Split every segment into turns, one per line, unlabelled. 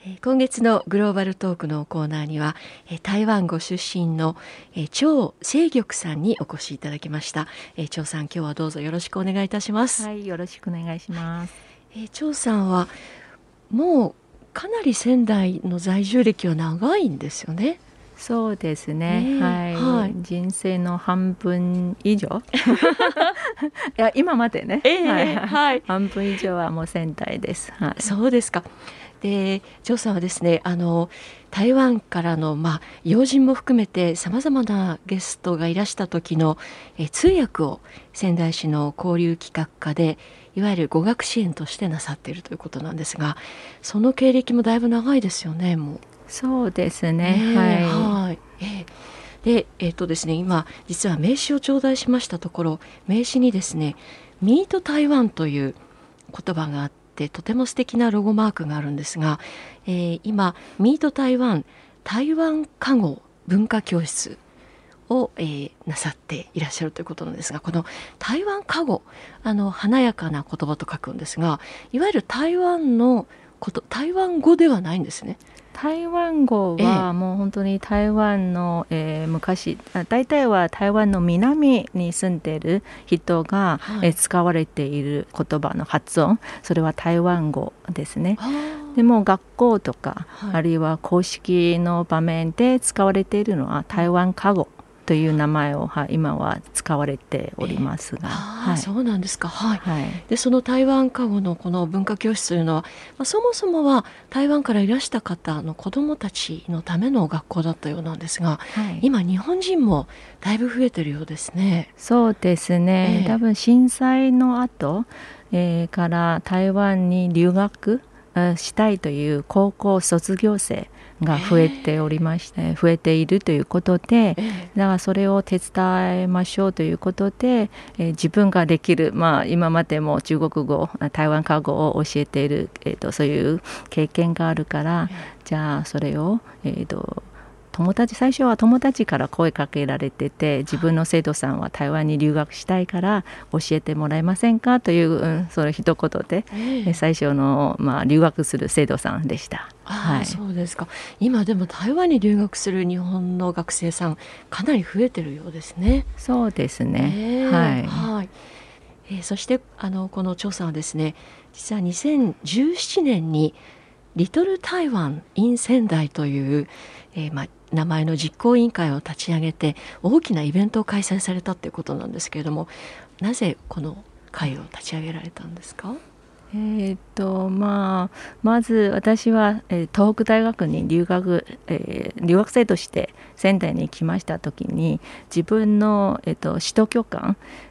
今月のグローバルトークのコーナーには台湾ご出身の張清玉さんにお越しいただきました。張さん、今日はどうぞよろしくお願いいたします。
はい、よろしくお願いします。
張さんはもうかなり仙台の在住歴は長いんですよね。
そうですね、
はい、
人生の半分以上いや今までね、半分以上はもう仙台です。
そうですか。で、張さんはですね、台湾からの、要人も含めてさまざまなゲストがいらした時の通訳を仙台市の交流企画課でいわゆる語学支援としてなさっているということなんですが、その経歴もだいぶ長いですよね。もう
そうですね、
で、ですね、今実は名刺を頂戴しましたところ、名刺にですね、ミート台湾という言葉があって、とても素敵なロゴマークがあるんですが、今ミート台湾台湾華語文化教室を、なさっていらっしゃるということなんですが、この台湾華語、華やかな言葉と書くんですが、いわゆる台湾の台湾語ではないんですね。
台湾語はもう本当に台湾の、昔大体は台湾の南に住んでいる人が、使われている言葉の発音、それは台湾語ですね。でも学校とか、あるいは公式の場面で使われているのは台湾華語という名前を、今は使われておりますが、
そうなんですか。で、その台湾華語のこの文化教室というのは、そもそもは台湾からいらした方の子どもたちのための学校だったようなんですが、今日本人もだいぶ増えてるようですね。
そうですね、多分震災の後、から台湾に留学したいという高校卒業生が増えておりまして、増えているということで、だからそれを手伝いましょうということで、自分ができる、今までも中国語、台湾華語を教えている、そういう経験があるから、じゃあそれを、最初は友達から声かけられてて、自分の生徒さんは台湾に留学したいから教えてもらえませんかという、それ一言で、最初の、留学する生徒さんでした。
そうですか。今でも台湾に留学する日本の学生さんかなり増えてるようですね。
そうですね、
そしてこの張さんはですね、実は2017年にリトル台湾 in 仙台という、名前の実行委員会を立ち上げて大きなイベントを開催されたということなんですけれども、なぜこの会を立ち上げられたんですか？
まず私は、東北大学に留学生として仙台に来ました時に、自分の、首都教官、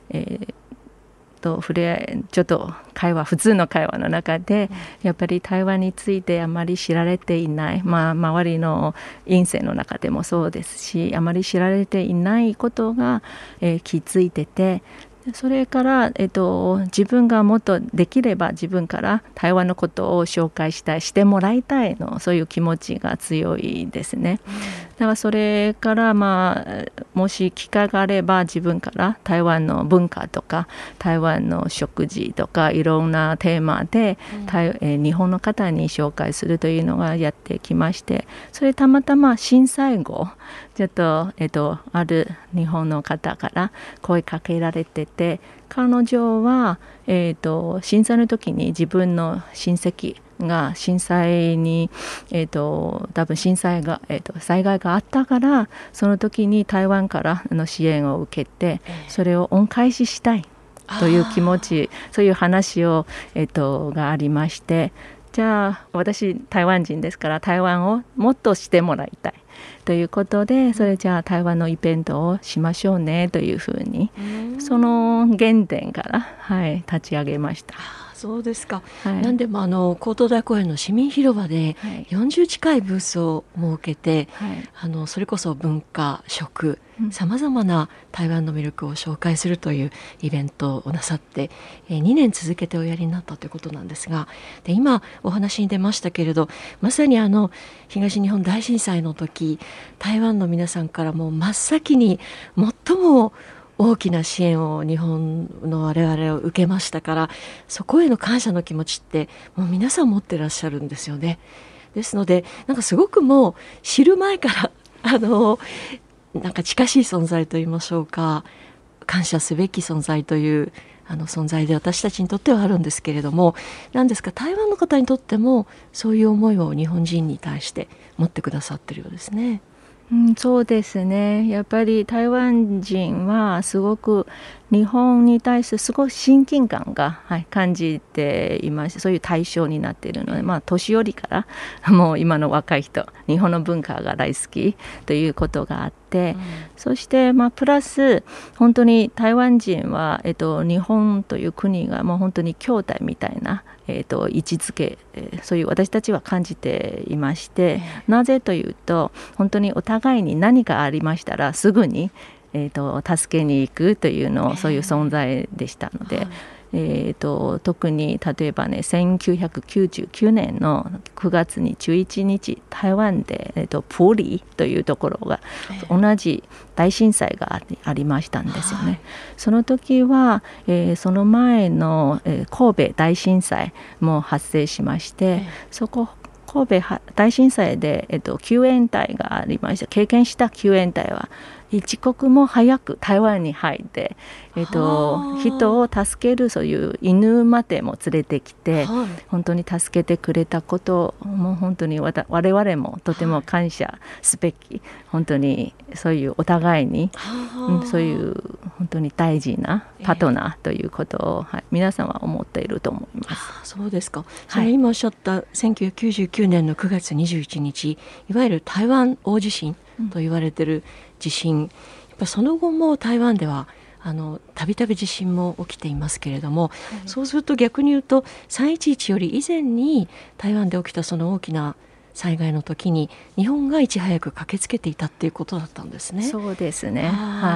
触れ合い、ちょっと普通の会話の中で、やっぱり台湾についてあまり知られていない、周りの院生の中でもそうですし、あまり知られていないことが、気づいてて、それから、自分がもっとできれば自分から台湾のことを紹介してもらいたいの、そういう気持ちが強いですね。だからそれから、もし機会があれば自分から台湾の文化とか台湾の食事とかいろんなテーマで、日本の方に紹介するというのがやってきまして、それたまたま震災後ちょっと、ある日本の方から声かけられてて、彼女は、震災の時に自分の親戚が震災に、多分災害があったから、その時に台湾からの支援を受けて、それを恩返ししたいという気持ち、そういう話を、がありまして、じゃあ私台湾人ですから台湾をもっとしてもらいたいということで、それじゃあ台湾のイベントをしましょうねというふうに、その原点から、立ち上げました。
そうですか。何でも江東台公園の市民広場で40近いブースを設けて、それこそ文化、食、さまざまな台湾の魅力を紹介するというイベントをなさって、2年続けておやりになったということなんですが、で今お話に出ましたけれど、まさに東日本大震災の時、台湾の皆さんからも真っ先に最も大きな支援を日本の我々を受けましたから、そこへの感謝の気持ちってもう皆さん持ってらっしゃるんですよね。 ですのでなんかすごくもう知る前からなんか近しい存在といいましょうか、感謝すべき存在という存在で私たちにとってはあるんですけれども、何ですか、台湾の方にとってもそういう思いを日本人に対して持ってくださってるようですね。
そうですね。やっぱり台湾人はすごく日本に対してすごく親近感が、感じていまして、そういう対象になっているので、年寄りからもう今の若い人、日本の文化が大好きということがあって、そしてプラス本当に台湾人は、日本という国がもう本当に兄弟みたいな、位置づけ、そういう私たちは感じていまして、なぜというと本当にお互いに何かありましたらすぐに助けに行くというの、そういう存在でしたので、特に例えばね、1999年の9月に11日台湾で、埔里というところが同じ大震災がありましたんですよね。その時は、その前の、神戸大震災も発生しまして、神戸大震災で、救援隊がありました。経験した救援隊は一刻も早く台湾に入って、人を助けるそういう犬までも連れてきて、本当に助けてくれたことも本当に我々もとても感謝すべき、本当にそういうお互いに、そういう本当に大事なパートナーということを、皆さんは思っていると思います。
そうですか。それ今おっしゃった1999年の9月21日、いわゆる台湾大地震と言われている地震、やっぱその後も台湾ではたびたび地震も起きていますけれども、そうすると逆に言うと311より以前に台湾で起きたその大きな災害の時に日本がいち早く駆けつけていたっていうことだったんですね。
そうですね。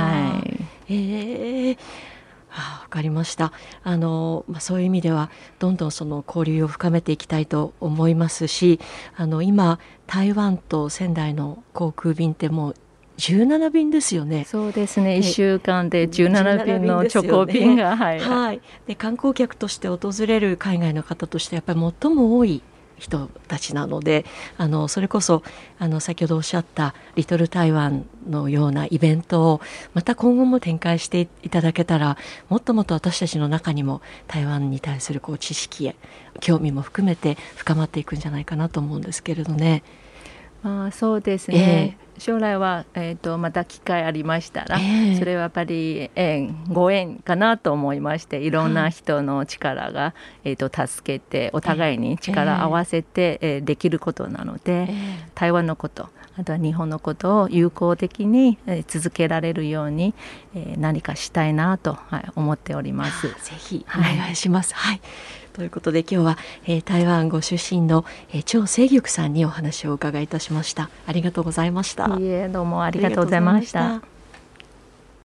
わかりました。そういう意味ではどんどんその交流を深めていきたいと思いますし、今台湾と仙台の航空便ってもう17便ですよね。
そうですね。1週間で17便の直行便が、
で観光客として訪れる海外の方としてやっぱり最も多い人たちなので、それこそ先ほどおっしゃったリトル台湾のようなイベントをまた今後も展開していただけたら、もっともっと私たちの中にも台湾に対する知識や興味も含めて深まっていくんじゃないかなと思うんですけれどね。
そうですね。将来は、また機会ありましたら、それはやっぱり、ご縁かなと思いまして、いろんな人の力が、助けてお互いに力を合わせて、できることなので、台湾のこと、あとは日本のことを有効的に、続けられるように、何かしたいなと、思っております。
ぜひお願いします。ということで今日は、台湾ご出身の、張清玉さんにお話をお伺いいたしました。ありがとうございました。
どうもありがとうございました。